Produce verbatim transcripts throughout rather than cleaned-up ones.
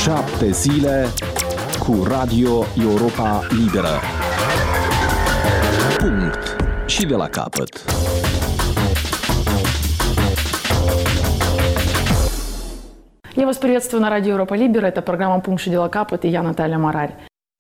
Șapte zile cu Radio Europa Liberă. Punct. Și de la capăt. Я вас приветствую на радио Европа Либера. Это программа «Пункт și de la capăt» и я Наталья Марарь.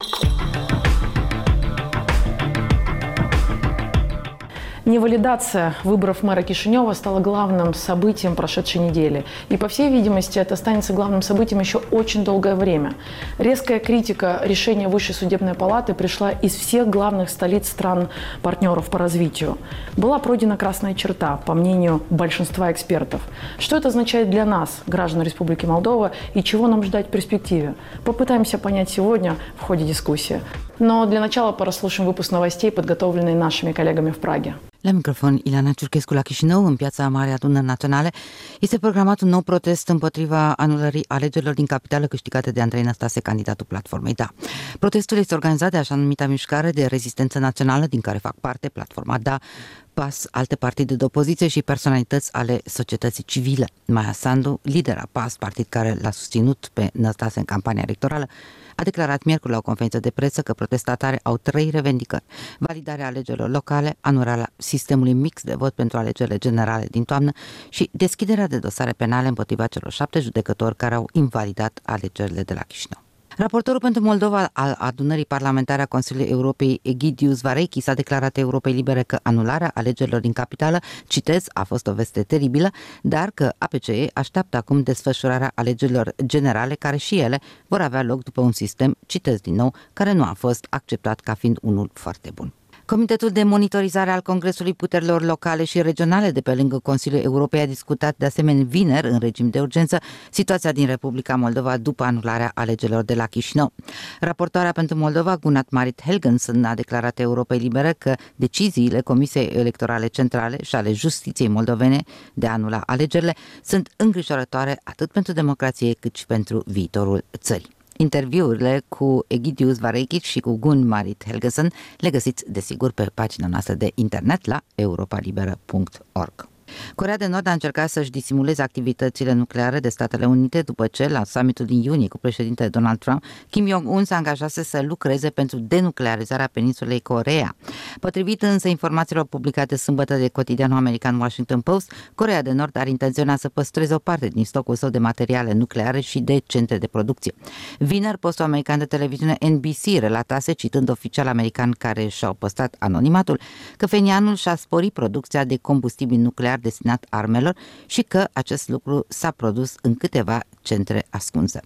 Невалидация выборов мэра Кишинева стала главным событием прошедшей недели. И, по всей видимости, это останется главным событием еще очень долгое время. Резкая критика решения Высшей судебной палаты пришла из всех главных столиц стран-партнеров по развитию. Была пройдена красная черта, по мнению большинства экспертов. Что это означает для нас, граждан Республики Молдова, и чего нам ждать в перспективе? Попытаемся понять сегодня в ходе дискуссии. Но для начала прослушаем выпуск новостей, подготовленный нашими коллегами в Праге. La microfon, Ileana Ciurchescu la Chișinău, în Piața Mare Adunări Naționale, este programat un nou protest împotriva anulării alegerilor din capitală câștigate de Andrei Năstase, candidatul Platformei Da. Protestul este organizat de așa numita mișcare de rezistență națională, din care fac parte Platforma Da, P A S, alte partide de opoziție și personalități ale societății civile. Maia Sandu, lidera P A S, partid care l-a susținut pe Năstase în campania electorală, a declarat miercuri la o conferință de presă că protestatarii au trei revendicări: validarea alegerilor locale, anularea sistemului mix de vot pentru alegerile generale din toamnă și deschiderea de dosare penale împotriva celor șapte judecători care au invalidat alegerile de la Chișinău. Raportorul pentru Moldova al Adunării Parlamentare a Consiliului Europei, Egidius Vareikis, a declarat Europei Libere că anularea alegerilor din capitală, citez, a fost o veste teribilă, dar că A P C E așteaptă acum desfășurarea alegerilor generale, care și ele vor avea loc după un sistem, citez din nou, care nu a fost acceptat ca fiind unul foarte bun. Comitetul de monitorizare al Congresului Puterilor Locale și Regionale de pe lângă Consiliul Europei a discutat de asemenea vineri, în regim de urgență, situația din Republica Moldova după anularea alegerilor de la Chișinău. Raportoarea pentru Moldova, Gunat Marit Helgensen, a declarat Europei Libere că deciziile Comisiei Electorale Centrale și ale Justiției Moldovene de a anula alegerile sunt îngrijorătoare atât pentru democrație cât și pentru viitorul țării. Interviurile cu Egidius Vareikis și cu Gun Marit Helgesen le găsiți, desigur, pe pagina noastră de internet la europalibera punct org. Coreea de Nord a încercat să-și disimuleze activitățile nucleare de Statele Unite după ce, la summitul din iunie cu președintele Donald Trump, Kim Jong-un s-a angajase să lucreze pentru denuclearizarea peninsulei Coreea. Potrivit însă informațiilor publicate sâmbătă de cotidianul american Washington Post, Coreea de Nord ar intenționa să păstreze o parte din stocul său de materiale nucleare și de centre de producție. Vineri, postul american de televiziune N B C relatase, citând oficial american care și-au păstrat anonimatul, că Phenianul și-a sporit producția de combustibil nuclear destinat armelor și că acest lucru s-a produs în câteva centre ascunse.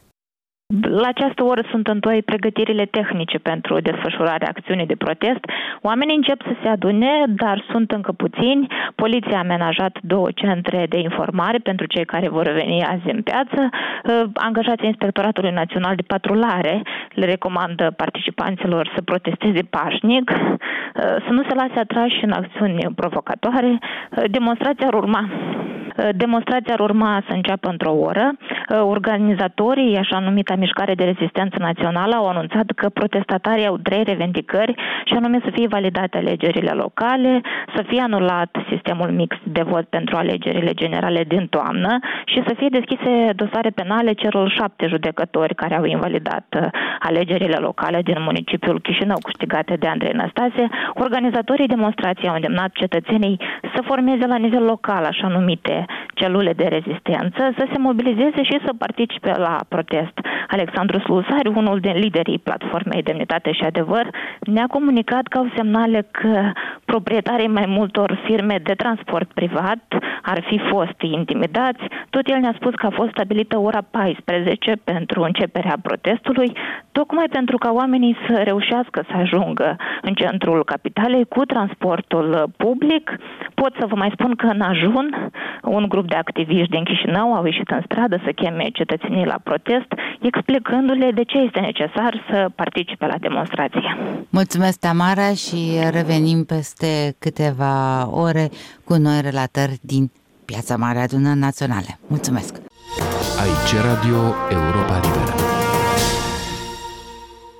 La această oră sunt întoi pregătirile tehnice pentru desfășurarea acțiunii de protest. Oamenii încep să se adune, dar sunt încă puțini. Poliția a amenajat două centre de informare pentru cei care vor veni azi în piață. Angajații Inspectoratului Național de Patrulare le recomandă participanților să protesteze pașnic, să nu se lase atrași în acțiuni provocatoare. Demonstrația ar urma. Demonstrația ar urma să înceapă într-o oră. Organizatorii, așa numita Mișcare de Rezistență Națională, au anunțat că protestatarii au trei revendicări, și anume să fie validate alegerile locale, să fie anulat sistemul mix de vot pentru alegerile generale din toamnă și să fie deschise dosare penale celor șapte judecători care au invalidat alegerile locale din municipiul Chișinău câștigate de Andrei Năstase. Organizatorii demonstrației au îndemnat cetățenii să formeze la nivel local așa numite celule de rezistență, să se mobilizeze și să participe la protest. Alexandru Slusari, unul din liderii platformei Demnitate și Adevăr, ne-a comunicat că au semnale că proprietarii mai multor firme de transport privat ar fi fost intimidați. Tot el ne-a spus că a fost stabilită ora paisprezece pentru începerea protestului, tocmai pentru ca oamenii să reușească să ajungă în centrul capitalei cu transportul public. Pot să vă mai spun că în ajun, un grup de activiști din Chișinău au ieșit în stradă să cheme cetățenii la protest, explicându-le de ce este necesar să participe la demonstrație. Mulțumesc, Tamara, și revenim peste câteva ore cu noi relatări din Piața Mare Adunări Naționale. Mulțumesc! Aici Radio Europa Liberă.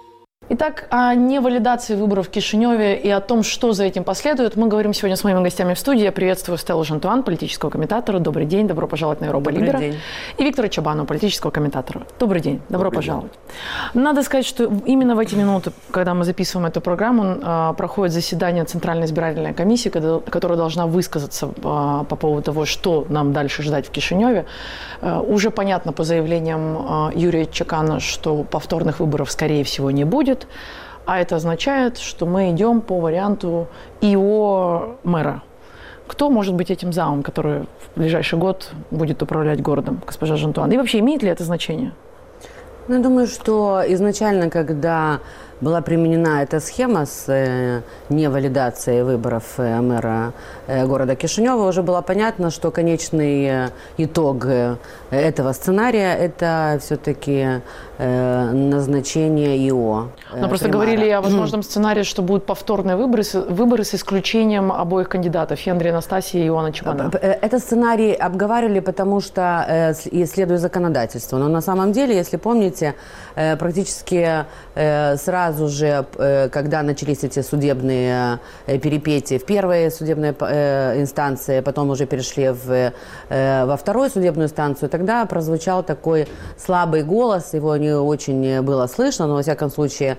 Итак, о невалидации выборов в Кишиневе и о том, что за этим последует, мы говорим сегодня с моими гостями в студии. Я приветствую Стеллу Жантуан, политического комментатора. Добрый день, добро пожаловать на Европа Либера. Добрый день. И Виктора Чабанова, политического комментатора. Добрый день, добро Добрый пожаловать. день. Надо сказать, что именно в эти минуты, когда мы записываем эту программу, проходит заседание Центральной избирательной комиссии, которая должна высказаться по поводу того, что нам дальше ждать в Кишиневе. Уже понятно по заявлениям Юрия Чекана, что повторных выборов, скорее всего, не будет. А это означает, что мы идем по варианту ИО мэра. Кто может быть этим замом, который в ближайший год будет управлять городом, госпожа Жантуан? И вообще, имеет ли это значение? Ну, я думаю, что изначально, когда была применена эта схема с э, невалидацией выборов э, мэра э, города Кишинева, уже было понятно, что конечный э, итог э, этого сценария – это все-таки э, назначение ИО. Э, Но просто примара. говорили о возможном сценарии, что будут повторные выборы, выборы с исключением обоих кандидатов – Фенри Анастасии и Иоанна Чабана. Этот сценарий обговаривали, потому что э, исследуя законодательство. Но на самом деле, если помните, э, практически э, сразу Сразу же, когда начались эти судебные перипетии в первой судебной инстанции, потом уже перешли в, во вторую судебную инстанцию, тогда прозвучал такой слабый голос, его не очень было слышно, но во всяком случае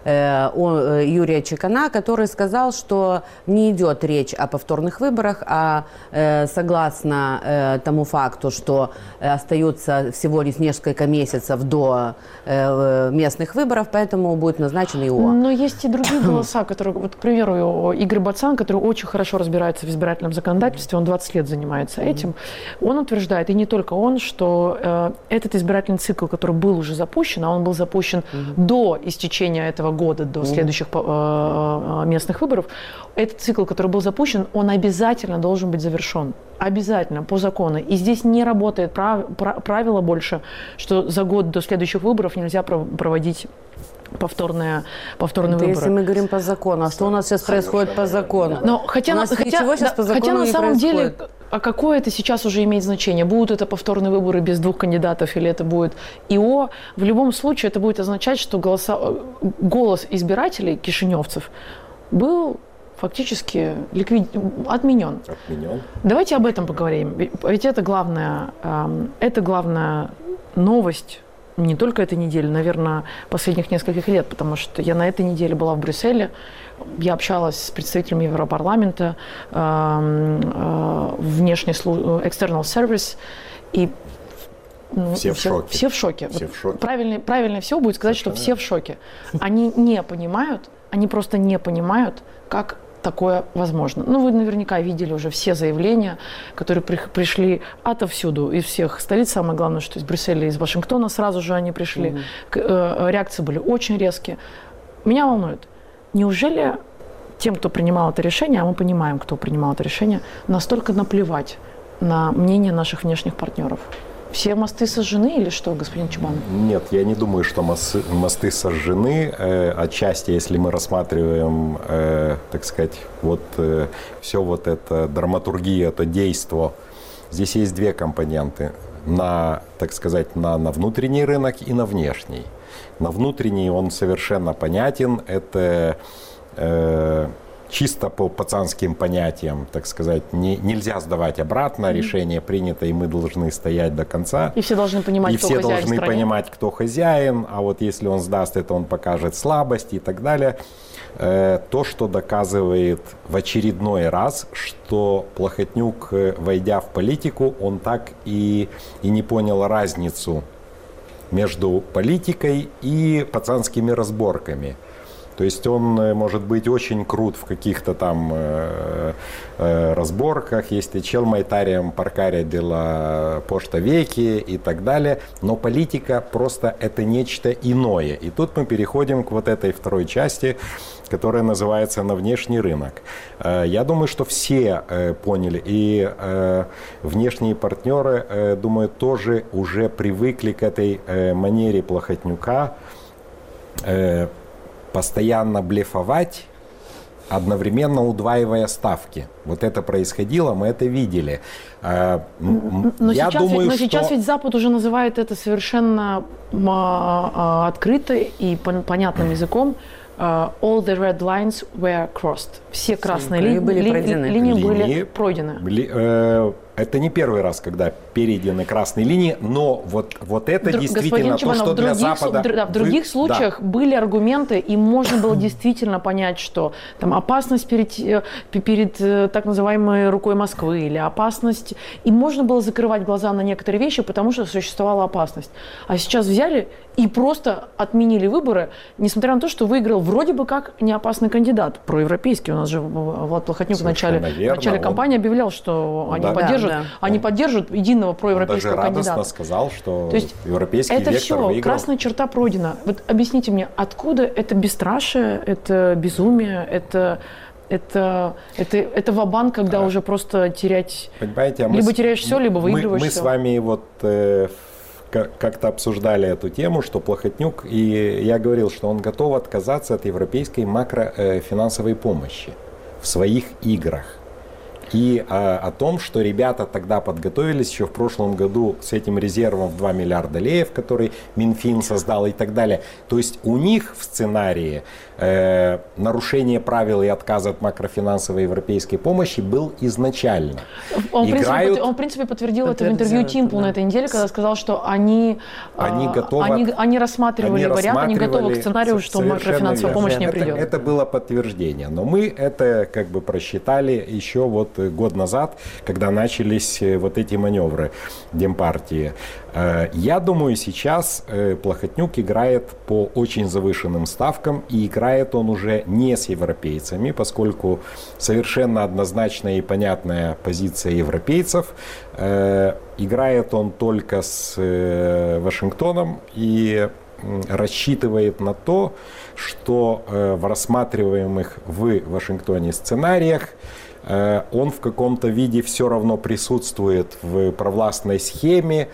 Юрия Чекана, который сказал, что не идет речь о повторных выборах, а согласно тому факту, что остаются всего лишь несколько месяцев до местных выборов, поэтому будет назначен ИО. Но есть и другие голоса, которые, вот, к примеру, Игорь Бацан, который очень хорошо разбирается в избирательном законодательстве, он двадцать лет занимается этим, он утверждает, и не только он, что э, этот избирательный цикл, который был уже запущен, а он был запущен mm-hmm. до истечения этого года, до mm-hmm. следующих э, местных выборов, этот цикл, который был запущен, он обязательно должен быть завершен. Обязательно, по закону. И здесь не работает прав, правило больше, что за год до следующих выборов нельзя проводить повторные, повторные Это выборы. Если мы говорим по закону, а что у нас сейчас происходит по закону? Но хотя, у нас хотя, ничего сейчас да, по закону хотя на не самом происходит. деле, а какое это сейчас уже имеет значение? Будут это повторные выборы без двух кандидатов или это будет ИО? В любом случае это будет означать, что голоса, голос избирателей, кишиневцев, был фактически ликвид... отменен. Отменен. Давайте об этом поговорим. Ведь это главная, это главная новость не только этой недели, наверное, последних нескольких лет, потому что я на этой неделе была в Брюсселе, я общалась с представителями Европарламента, внешний службы, external service, и ну, все, в шоке. все в шоке. Все вот в шоке. Правильно, правильно всего будет сказать, Совершенно. что все в шоке. Они не понимают, они просто не понимают, как такое возможно. Ну, вы наверняка видели уже все заявления, которые при, пришли отовсюду, из всех столиц. Самое главное, что из Брюсселя, из Вашингтона сразу же они пришли. Mm-hmm. К, э, реакции были очень резкие. Меня волнует, неужели тем, кто принимал это решение, а мы понимаем, кто принимал это решение, настолько наплевать на мнение наших внешних партнеров? Все мосты сожжены или что, господин Чабанов? Нет, я не думаю, что мосты, мосты сожжены. Э, отчасти, если мы рассматриваем, э, так сказать, вот э, все вот это драматургия, это действо. Здесь есть две компоненты. На, так сказать, на, на внутренний рынок и на внешний. На внутренний он совершенно понятен. Это... Э, чисто по пацанским понятиям, так сказать, не, нельзя сдавать обратно, решение принято, и мы должны стоять до конца. И все должны понимать, и кто все хозяин должны в стране. понимать, кто хозяин, а вот если он сдаст это, он покажет слабость и так далее. Э, то, что доказывает в очередной раз, что Плохотнюк, войдя в политику, он так и, и не понял разницу между политикой и пацанскими разборками. То есть он может быть очень крут в каких-то там э, э, разборках, если чел майтарием паркаря дела пошта веки и так далее, но политика просто это нечто иное. И тут мы переходим к вот этой второй части, которая называется «На внешний рынок». Э, я думаю, что все э, поняли, и э, внешние партнеры, э, думаю, тоже уже привыкли к этой э, манере Плохотнюка, э, постоянно блефовать одновременно удваивая ставки. Вот это происходило, мы это видели. Но, Я сейчас, думаю, ведь, но что... сейчас ведь Запад уже называет это совершенно а, открыто и понятным языком. Uh, all the red lines were crossed. Все красные ли, были ли, пройдены. линии Линии были пройдены. Ли, э, это не первый раз, когда перейдены красные линии, но вот, вот это Дру, действительно то, что в других, для Запада... Да, в других вы, случаях да. были аргументы, и можно было действительно понять, что там опасность перед, перед так называемой рукой Москвы или опасность, и можно было закрывать глаза на некоторые вещи, потому что существовала опасность. А сейчас взяли и просто отменили выборы, несмотря на то, что выиграл вроде бы как неопасный кандидат, проевропейский. У нас же Влад Плохотнюк в начале, в начале кампании объявлял, что они, да, поддержат, да, да. они поддержат единого проевропейского Он даже кандидата. радостно сказал, что То есть европейский это вектор все, выиграл. красная черта пройдена. Вот объясните мне, откуда это бесстрашие, это безумие, это... Это, это, это ва-банк, когда а, уже просто терять... Понимаете, а либо мы, теряешь все, либо выигрываешь мы, мы все. Мы с вами вот э, как-то обсуждали эту тему, что Плохотнюк, и я говорил, что он готов отказаться от европейской макрофинансовой помощи в своих играх. И а, о том, что ребята тогда подготовились еще в прошлом году с этим резервом в два миллиарда леев, который Минфин создал и так далее. То есть у них в сценарии э, нарушение правил и отказ от макрофинансовой европейской помощи был изначально. Он, Играют... в, принципе, он в принципе подтвердил это в интервью Тимпу, да, на этой неделе, когда сказал, что они, они, готовы, они, они рассматривали они вариант, они готовы к сценарию, что макрофинансовая верно. помощь не это, придет. Это было подтверждение. Но мы это как бы просчитали еще вот год назад, когда начались вот эти маневры Демпартии. Я думаю, сейчас Плохотнюк играет по очень завышенным ставкам, и играет он уже не с европейцами, поскольку совершенно однозначная и понятная позиция европейцев. Играет он только с Вашингтоном и рассчитывает на то, что в рассматриваемых в Вашингтоне сценариях он в каком-то виде все равно присутствует в провластной схеме,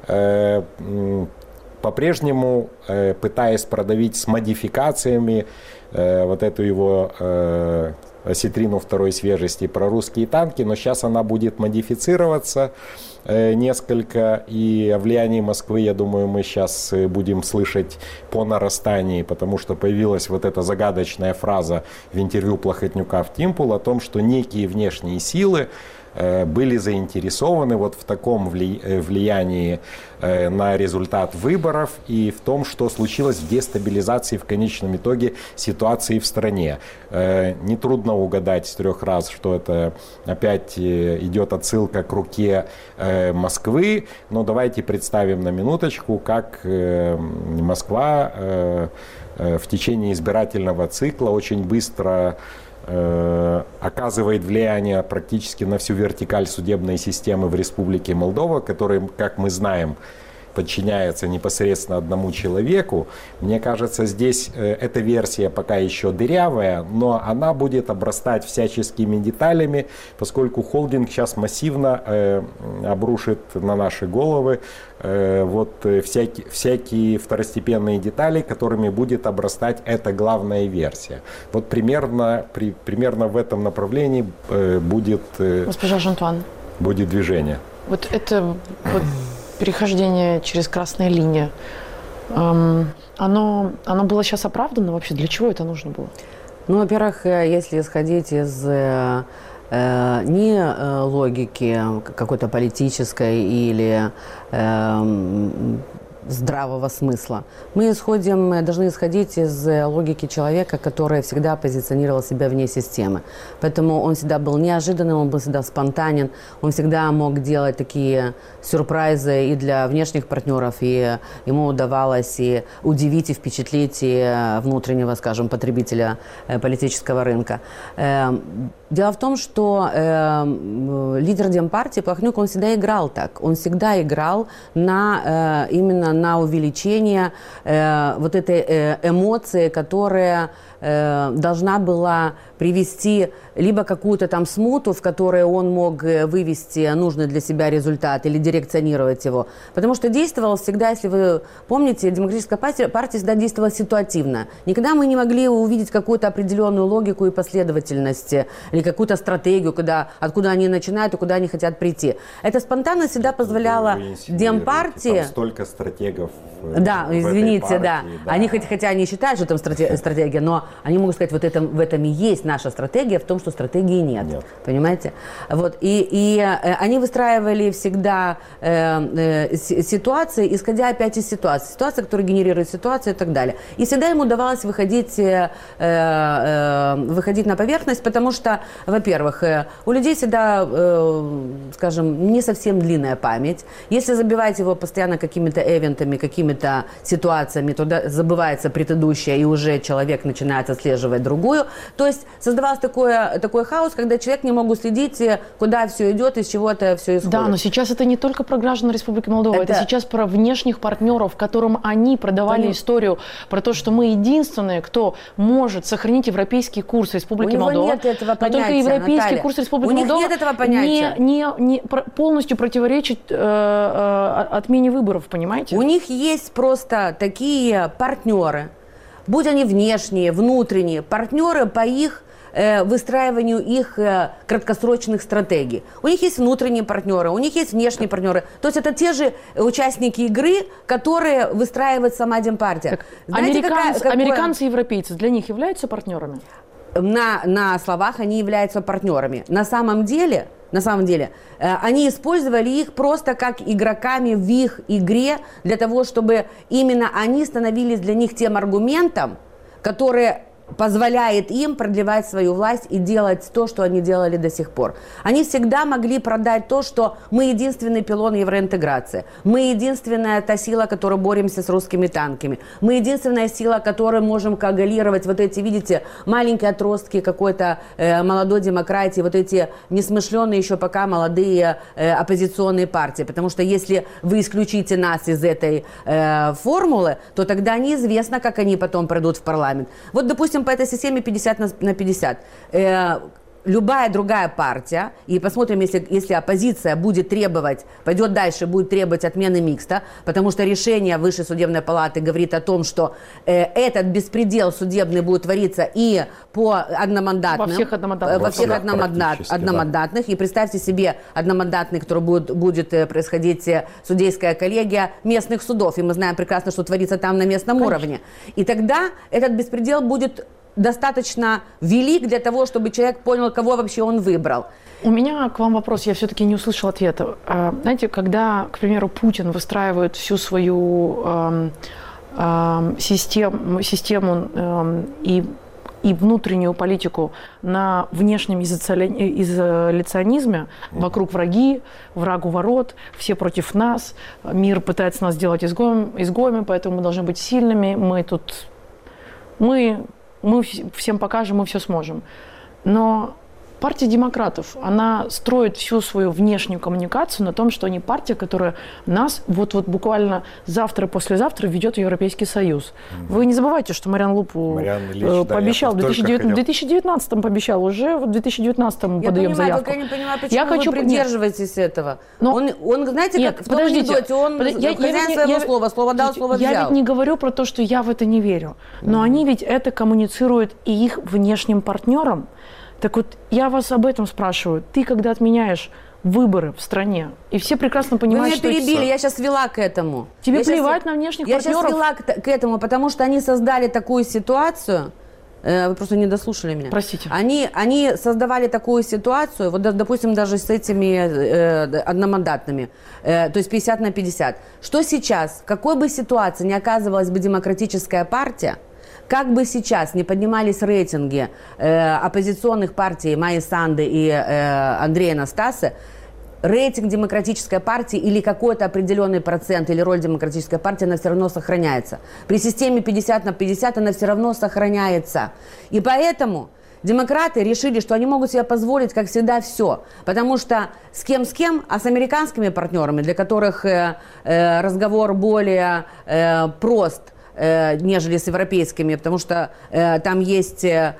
по-прежнему пытаясь продавить с модификациями вот эту его осетрину второй свежести про русские танки, но сейчас она будет модифицироваться несколько, и о влиянии Москвы, я думаю, мы сейчас будем слышать по нарастании, потому что появилась вот эта загадочная фраза в интервью Плохотнюка в Тимпул о том, что некие внешние силы были заинтересованы вот в таком влиянии на результат выборов и в том, что случилось в дестабилизации в конечном итоге ситуации в стране. Нетрудно угадать с трех раз, что это опять идет отсылка к руке Москвы, но давайте представим на минуточку, как Москва в течение избирательного цикла очень быстро оказывает влияние практически на всю вертикаль судебной системы в Республике Молдова, которая, как мы знаем, подчиняется непосредственно одному человеку. Мне кажется, здесь э, эта версия пока еще дырявая, но она будет обрастать всяческими деталями, поскольку холдинг сейчас массивно э, обрушит на наши головы э, вот, э, всякие, всякие второстепенные детали, которыми будет обрастать эта главная версия. Вот примерно, при, примерно в этом направлении э, будет, э, Госпожа Жантуан, будет движение. Вот это... Вот... перехождение через красные линии, эм, оно, оно было сейчас оправдано вообще? Для чего это нужно было? Ну, во-первых, если исходить из э, э, не э, логики какой-то политической или э, здравого смысла, мы исходим, должны исходить из логики человека, который всегда позиционировал себя вне системы. Поэтому он всегда был неожиданным, он был всегда спонтанен, он всегда мог делать такие сюрпризы и для внешних партнеров, и ему удавалось и удивить, и впечатлить и внутреннего, скажем, потребителя политического рынка. Дело в том, что э, лидер Демпартии Плахнюк, он всегда играл так. Он всегда играл на, э, именно на увеличение э, вот этой э, эмоции, которая э, должна была привести либо какую-то там смуту, в которой он мог вывести нужный для себя результат или дирекционировать его. Потому что действовал всегда, если вы помните, демократическая партия, партия всегда действовала ситуативно. Никогда мы не могли увидеть какую-то определенную логику и последовательность, или какую-то стратегию, куда, откуда они начинают и куда они хотят прийти. Это спонтанно всегда позволяло Демпартии... Там столько стратегов. Да, в извините, этой партии, да. да. Они, хоть, хотя они считают, что там стратегия, стратегия, но они могут сказать, вот это, в этом и есть наша стратегия, в том, что стратегии нет. нет. Понимаете? Вот. И, и э, они выстраивали всегда э, э, ситуации, исходя опять из ситуации. Ситуация, которая генерирует ситуацию и так далее. И всегда им удавалось выходить, э, э, выходить на поверхность, потому что, во-первых, э, у людей всегда, э, скажем, не совсем длинная память. Если забивать его постоянно какими-то эвентами, какими-то ситуациями, то забывается предыдущее, и уже человек начинает отслеживать другую. То есть создавалось такое, такой хаос, когда человек не мог следить, куда все идет, из чего это все исходит. Да, но сейчас это не только про граждан Республики Молдова, это, это сейчас про внешних партнеров, которым они продавали Понятно. историю про то, что мы единственные, кто может сохранить европейский курс Республики У него Молдова. Нет этого понятия, но только европейский Наталья. курс Республики У них Молдова нет этого понятия. Не, не, не полностью противоречит э, э, отмене выборов, понимаете? У них есть просто такие партнеры, будь они внешние, внутренние, партнеры по их э, выстраиванию их э, краткосрочных стратегий. У них есть внутренние партнеры, у них есть внешние партнеры. То есть это те же участники игры, которые выстраивает сама Демпартия. Знаете, американцы, какая, какое... американцы и европейцы для них являются партнерами? На, на словах они являются партнерами. На самом деле, на самом деле э, они использовали их просто как игроками в их игре для того, чтобы именно они становились для них тем аргументом, который позволяет им продлевать свою власть и делать то, что они делали до сих пор. Они всегда могли продать то, что мы единственный пилон евроинтеграции, мы единственная та сила, которая боремся с русскими танками, мы единственная сила, которая можем коагулировать вот эти, видите, маленькие отростки какой-то э, молодой демократии, вот эти несмышленные еще пока молодые э, оппозиционные партии, потому что если вы исключите нас из этой э, формулы, то тогда неизвестно, как они потом пройдут в парламент. Вот, допустим, по этой системе пятьдесят на пятьдесят. Э, любая другая партия, и посмотрим, если, если оппозиция будет требовать, пойдет дальше, будет требовать отмены микста, потому что решение Высшей судебной палаты говорит о том, что э, этот беспредел судебный будет твориться и по одномандатным. Во всех одномандатных. Во всех одномандат, одномандатных. Да. И представьте себе одномандатный, который будет, будет происходить судейская коллегия местных судов. И мы знаем прекрасно, что творится там на местном Конечно. уровне. И тогда этот беспредел будет достаточно велик для того, чтобы человек понял, кого вообще он выбрал. У меня к вам вопрос, я все-таки не услышала ответа. Знаете, когда, к примеру, Путин выстраивает всю свою э, э, систему, систему э, и, и внутреннюю политику на внешнем изоляционизме, вокруг враги, враг у ворот, все против нас, мир пытается нас сделать изгоем, изгоями, поэтому мы должны быть сильными, мы тут... Мы... Мы всем покажем, мы все сможем. Но партия демократов, она строит всю свою внешнюю коммуникацию на том, что они партия, которая нас вот-вот буквально завтра-послезавтра ведет в Европейский Союз. Mm-hmm. Вы не забывайте, что Мариан Лупу Ильич, пообещал, да, в две тысячи девятнадцатом пообещал, уже в две тысячи девятнадцатом мы подаем понимаю, заявку. Я не понимаю, почему я вы хочу... придерживаетесь Нет. этого. Но... Он, он, знаете, Нет, как в том анекдоте, он Под... я, хозяин я, своего я, слова, слово дал, слово взял. Я ведь не говорю про то, что я в это не верю, но mm-hmm. они ведь это коммуницируют и их внешним партнерам. Так вот, я вас об этом спрашиваю. Ты, когда отменяешь выборы в стране, и все прекрасно понимают, что... Вы меня перебили, я сейчас вела к этому. Тебе я плевать сейчас, на внешних я партнеров? Я сейчас вела к, к этому, потому что они создали такую ситуацию... Э, вы просто не дослушали меня. Простите. Они, они создавали такую ситуацию, вот, допустим, даже с этими э, одномандатными, э, то есть пятьдесят на пятьдесят. Что сейчас, в какой бы ситуации ни оказывалась бы демократическая партия, как бы сейчас не поднимались рейтинги э, оппозиционных партий Майи Санды и э, Андрея Настасы, рейтинг демократической партии или какой-то определенный процент или роль демократической партии, она все равно сохраняется. При системе пятьдесят на пятьдесят она все равно сохраняется. И поэтому демократы решили, что они могут себе позволить, как всегда, все. Потому что с кем с кем, а с американскими партнерами, для которых э, э, разговор более э, прост, э, нежели с европейскими, потому что э, там есть э,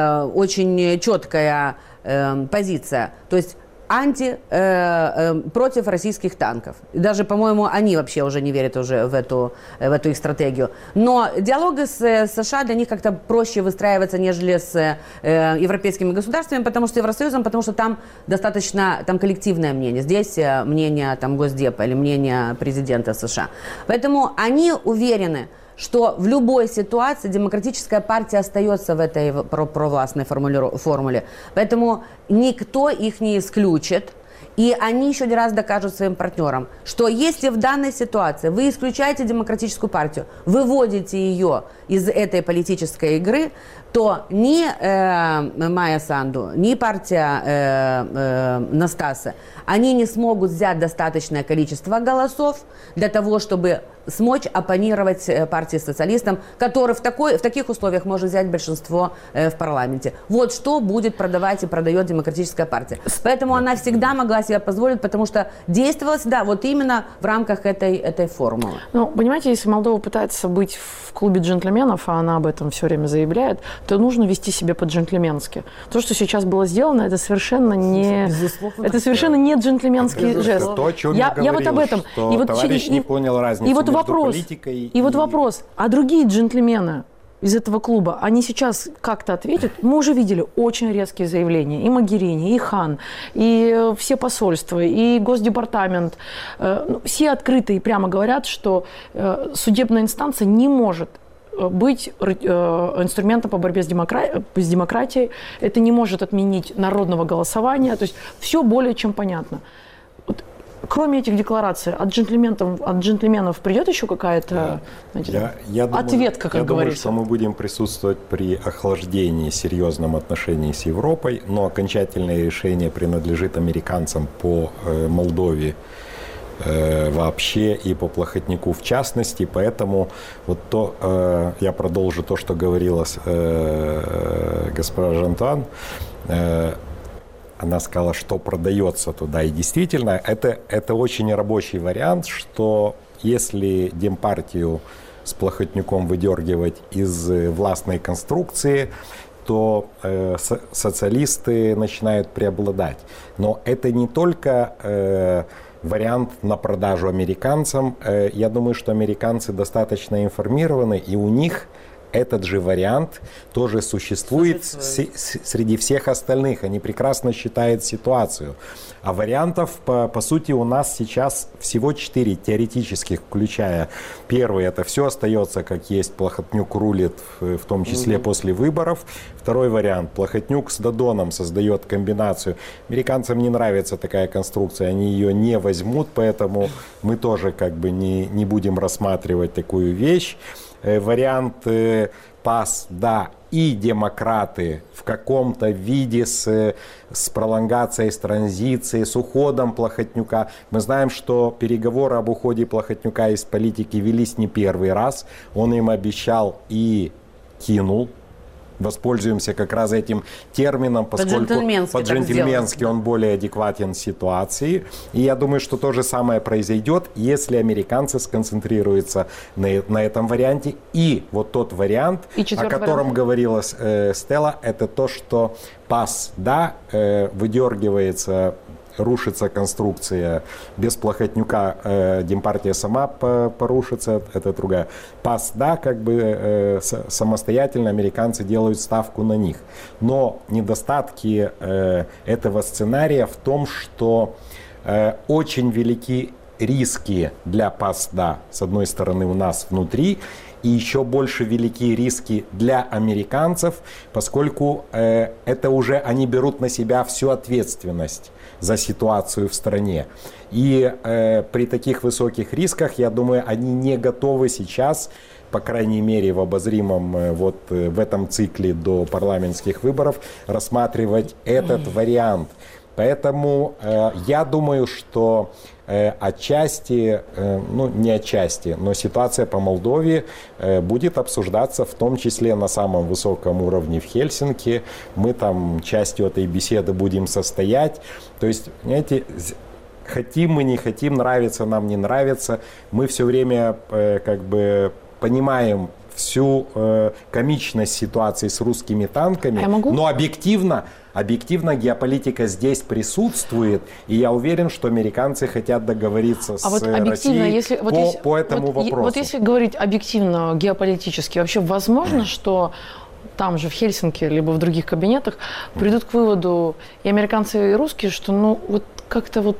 очень четкая э, позиция. То есть анти, э, э, против российских танков. И даже, по-моему, они вообще уже не верят уже в эту, в эту их стратегию. Но диалоги с, с США для них как-то проще выстраиваться, нежели с э, европейскими государствами, потому что Евросоюзом, потому что там достаточно там коллективное мнение. Здесь мнение там, Госдепа или мнение президента США. Поэтому они уверены, что в любой ситуации демократическая партия остается в этой провластной формуле. Поэтому никто их не исключит. И они еще не раз докажут своим партнерам, что если в данной ситуации вы исключаете демократическую партию, выводите ее из этой политической игры, то ни э, Майя Санду, ни партия э, э, Настаса, они не смогут взять достаточное количество голосов для того, чтобы смочь оппонировать партии социалистам, который в, такой, в таких условиях может взять большинство э, в парламенте. Вот что будет продавать и продает демократическая партия. Поэтому она всегда могла себе позволить, потому что действовала всегда вот именно в рамках этой, этой формулы. Ну, понимаете, если Молдова пытается быть в клубе джентльменов, а она об этом все время заявляет, то нужно вести себя по-джентльменски. То, что сейчас было сделано, это совершенно не, это совершенно не джентльменский жест. То, о чем я, я говорил, я вот об этом. Что и вот, товарищ и, не понял разницу и вот между вопрос, политикой и... И вот вопрос, а другие джентльмены из этого клуба, они сейчас как-то ответят? Мы уже видели очень резкие заявления. И Могерини, и Хан, и все посольства, и Госдепартамент. Все открыто и прямо говорят, что судебная инстанция не может быть инструментом по борьбе с, демокра... с демократией. Это не может отменить народного голосования. То есть все более чем понятно. Вот, кроме этих деклараций, от джентльменов, от джентльменов придет еще какая-то, знаете, я, я думаю, ответка, как я говорится? Я думаю, что мы будем присутствовать при охлаждении серьезном отношении с Европой, но окончательное решение принадлежит американцам по э, Молдове э, вообще и по Плохотнюку в частности. Поэтому вот то, э, я продолжу то, что говорила э, госпожа Жантан. Э, Она сказала, что продается туда. И действительно, это, это очень рабочий вариант, что если Демпартию с Плохотнюком выдергивать из властной конструкции, то э, со- социалисты начинают преобладать. Но это не только э, вариант на продажу американцам. Э, я думаю, что американцы достаточно информированы, и у них этот же вариант тоже существует, существует. С, с, среди всех остальных. Они прекрасно считают ситуацию. А вариантов, по, по сути, у нас сейчас всего четыре теоретических, включая первый. Это все остается как есть. Плохотнюк рулит, в, в том числе mm-hmm. после выборов. Второй вариант. Плохотнюк с Додоном создает комбинацию. Американцам не нравится такая конструкция. Они ее не возьмут, поэтому мы тоже как бы не, не будем рассматривать такую вещь. Вариант э, ПАС, да, и демократы в каком-то виде с, с пролонгацией, с транзицией, с уходом Плохотнюка. Мы знаем, что переговоры об уходе Плохотнюка из политики велись не первый раз. Он им обещал и кинул. Воспользуемся как раз этим термином, поскольку по-джентльменски, по-джентльменски он более адекватен ситуации. И я думаю, что то же самое произойдет, если американцы сконцентрируются на, на этом варианте. И вот тот вариант, о котором вариант. говорила э, Стелла, это то, что ПАС, да, э, выдергивается, рушится конструкция. Без Плохотнюка э, Демпартия сама порушится, это другая. ПАС, да, как бы э, самостоятельно американцы делают ставку на них. Но недостатки э, этого сценария в том, что э, очень велики риски для ПАС, да, с одной стороны у нас внутри, и еще больше великие риски для американцев, поскольку э, это уже они берут на себя всю ответственность за ситуацию в стране. И э, при таких высоких рисках, я думаю, они не готовы сейчас, по крайней мере в обозримом э, вот э, в этом цикле до парламентских выборов, рассматривать этот вариант. Поэтому э, я думаю, что э, отчасти, э, ну не отчасти, но ситуация по Молдове э, будет обсуждаться в том числе на самом высоком уровне в Хельсинки. Мы там частью этой беседы будем состоять. То есть, понимаете, хотим мы, не хотим, нравится нам, не нравится, мы все время э, как бы понимаем всю э, комичность ситуации с русскими танками, но объективно, объективно геополитика здесь присутствует, и я уверен, что американцы хотят договориться а с вот Россией если, по, вот если, по этому вот, вопросу. Вот если говорить объективно, геополитически, вообще возможно, что там же в Хельсинки, либо в других кабинетах придут к выводу и американцы, и русские, что ну вот как-то вот,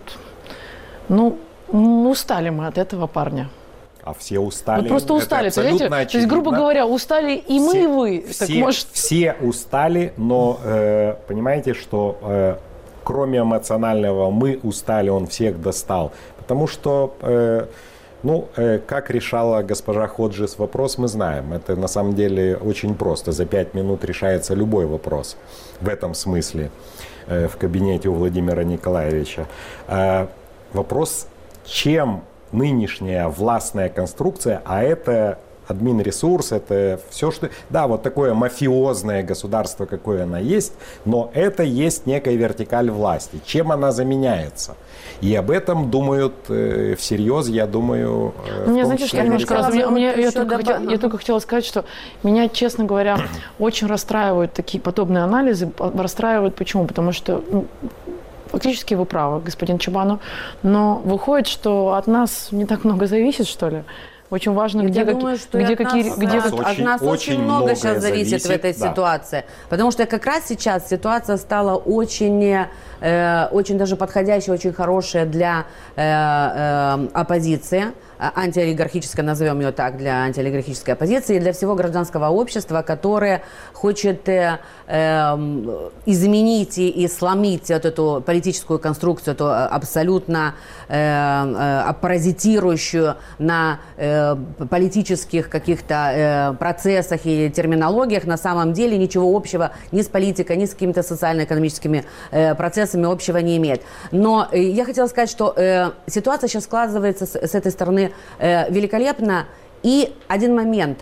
ну устали мы от этого парня. А все устали. Ну, просто устали, понимаете? То есть, грубо говоря, устали и мы, все, и вы. Все, так, может... все устали, но э, понимаете, что э, кроме эмоционального «мы устали», он всех достал. Потому что, э, ну, э, как решала госпожа Ходжес вопрос, мы знаем. Это на самом деле очень просто. За пять минут решается любой вопрос в этом смысле э, в кабинете у Владимира Николаевича. Э, вопрос, чем нынешняя властная конструкция, а это админресурс, это все, что... Да, вот такое мафиозное государство, какое оно есть, но это есть некая вертикаль власти. Чем она заменяется? И об этом думают э, всерьез, я думаю... Э, меня, знаете, что немножко раз... Меня, меня, я, только хотела, я только хотела сказать, что меня, честно говоря, очень расстраивают такие подобные анализы. Расстраивают почему? Потому что... Ну, фактически вы правы, господин Чебанов, но выходит, что от нас не так много зависит, что ли? Очень важно, где, я думаю, что где от какие... Нас, где, от, очень, от нас очень, очень много сейчас зависит, зависит в этой да. ситуации. Потому что как раз сейчас ситуация стала очень, э, очень даже подходящая, очень хорошая для э, э, оппозиции. Антиолигархической, назовем ее так, для антиолигархической оппозиции и для всего гражданского общества, которое хочет э, э, изменить и, и сломить вот эту политическую конструкцию, эту абсолютно э, э, паразитирующую на э, политических каких-то э, процессах и терминологиях, на самом деле ничего общего ни с политикой, ни с какими-то социально-экономическими э, процессами общего не имеет. Но э, я хотела сказать, что э, ситуация сейчас складывается с, с этой стороны э, великолепно. И один момент,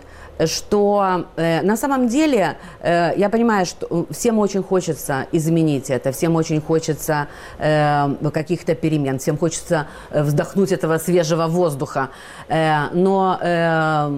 что э, на самом деле э, я понимаю, что всем очень хочется изменить это, всем очень хочется э, каких-то перемен, всем хочется вздохнуть этого свежего воздуха. Э, но э,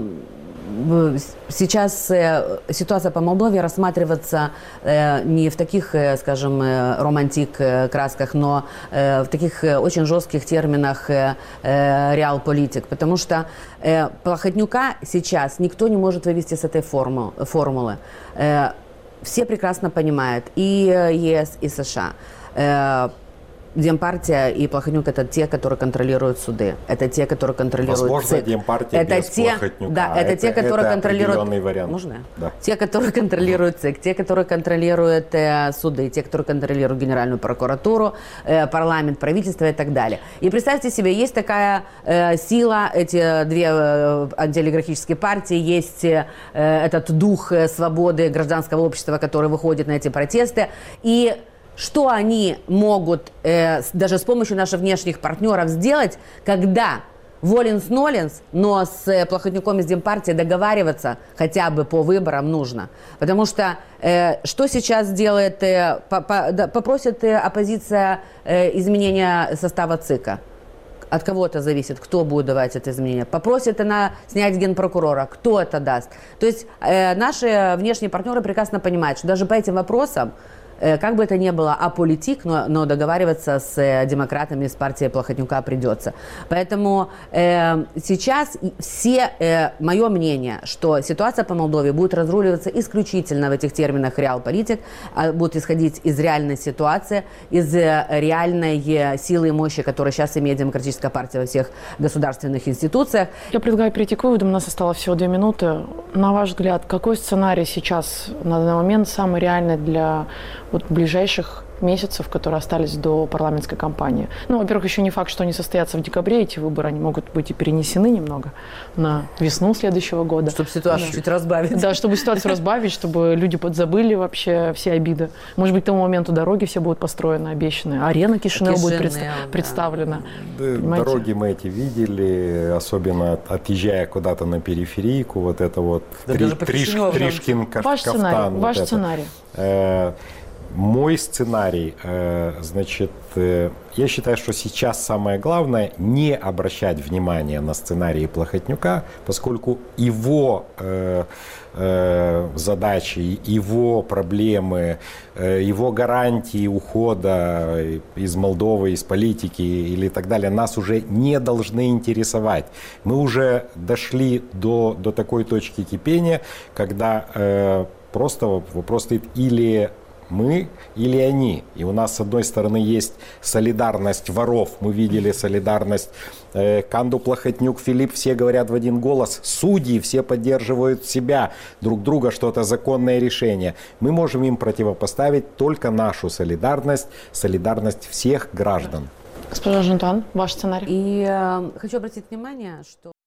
сейчас э, ситуация по Молдове рассматриваться э, не в таких, э, скажем, э, романтик э, красках, но э, в таких э, очень жестких терминах э, э, реал-политик, потому что э, Плохотнюка сейчас никто не может вывести с этой форму, формулы. Э, все прекрасно понимают, и ЕС, и США. Э, Демпартия и Плохотнюк – это те, которые контролируют суды. Это те, которые контролируют Возможно, ЦИК. Демпартия это без те, Плохотнюка. Да, это, это те, которые это контролируют… вариант. Можно? Да. Те, которые контролируют ЦИК, те, которые контролируют э, суды, те, которые контролируют Генеральную прокуратуру, э, парламент, правительство и так далее. И представьте себе, есть такая э, сила, эти две э, антиолигархические партии, есть э, этот дух э, свободы гражданского общества, который выходит на эти протесты. И что они могут э, даже с помощью наших внешних партнеров сделать, когда воленс-ноленс, но с э, Плохотнюком из Демпартии договариваться хотя бы по выборам нужно. Потому что э, что сейчас делает, э, по, по, да, попросит э, оппозиция э, изменения состава ЦИКа. От кого это зависит, кто будет давать это изменение. Попросит она снять генпрокурора, кто это даст. То есть э, наши внешние партнеры прекрасно понимают, что даже по этим вопросам, как бы это ни было аполитик, но, но договариваться с э, демократами, с партией Плохотнюка придется. Поэтому э, сейчас все, э, мое мнение, что ситуация по Молдове будет разруливаться исключительно в этих терминах реал-политик, а будет исходить из реальной ситуации, из э, реальной э, силы и мощи, которую сейчас имеет демократическая партия во всех государственных институциях. Я предлагаю перейти к выводам, у нас осталось всего две минуты. На ваш взгляд, какой сценарий сейчас на данный момент самый реальный для вот ближайших месяцев, которые остались до парламентской кампании. Ну, во-первых, еще не факт, что они состоятся в декабре, эти выборы, они могут быть и перенесены немного на весну следующего года. Чтобы ситуацию да. чуть разбавить. Да, чтобы ситуацию разбавить, чтобы люди подзабыли вообще все обиды. Может быть, к тому моменту дороги все будут построены, обещанные. Арена Кишинева будет предста- да. представлена. Да, дороги мы эти видели, особенно отъезжая куда-то на периферийку, вот это вот Да, три, даже по триш, Кишиневу Тришкин каф- Ваш кафтан. сценарий, вот ваш это. сценарий. Э, Мой сценарий, э, значит, э, я считаю, что сейчас самое главное не обращать внимания на сценарии Плохотнюка, поскольку его э, э, задачи, его проблемы, э, его гарантии ухода из Молдовы, из политики или так далее нас уже не должны интересовать. Мы уже дошли до, до такой точки кипения, когда э, просто вопрос стоит или мы или они. И у нас, с одной стороны, есть солидарность воров. Мы видели солидарность э, Канду, Плохотнюк, Филипп. Все говорят в один голос. Судьи все поддерживают себя, друг друга, что это законное решение. Мы можем им противопоставить только нашу солидарность, солидарность всех граждан. Госпожа Жентан, ваш сценарий. И э, хочу обратить внимание, что